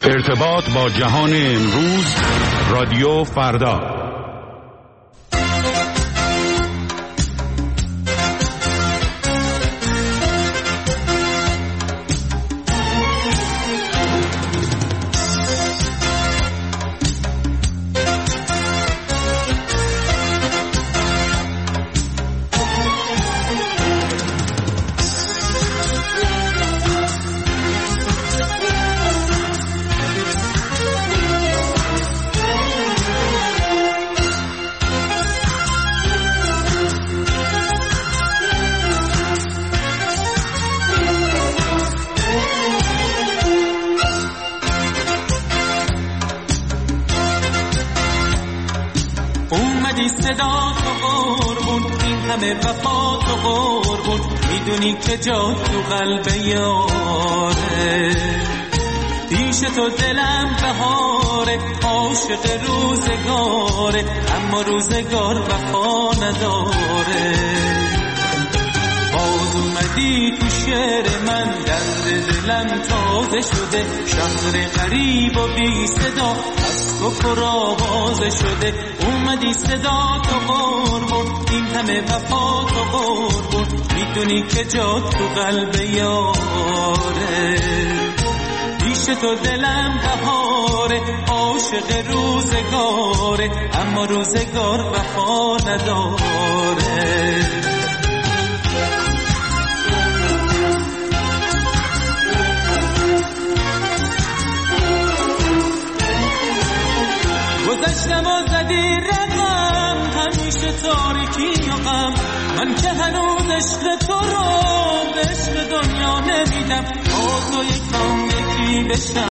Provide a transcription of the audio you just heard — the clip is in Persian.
ارتباط با جهان امروز، رادیو فردا. اومدی صدا تو قربون، این همه وفا تو قربون، میدونی که جا تو قلب یاره، پیش تو دلم بهاره، عاشق روزگاره، اما روزگار وفا نداره. باز اومدی تو شعر من، درد دلم تازه شده، شهر غریب و بی صدا از تو پر آوازه شده. اومدی صدا تو قربون، این همه وفا تو قربون، میدونی که جا تو قلب یاره، پیش تو دلم بهاره، عاشق روزگاره، اما روزگار وفا نداره. گذشتم و زدی رقم، همیشه تاریکی و غم، من که هنوز عشق تو رو به عشق دنیا نمیدم، با تو یکم یکی بشم.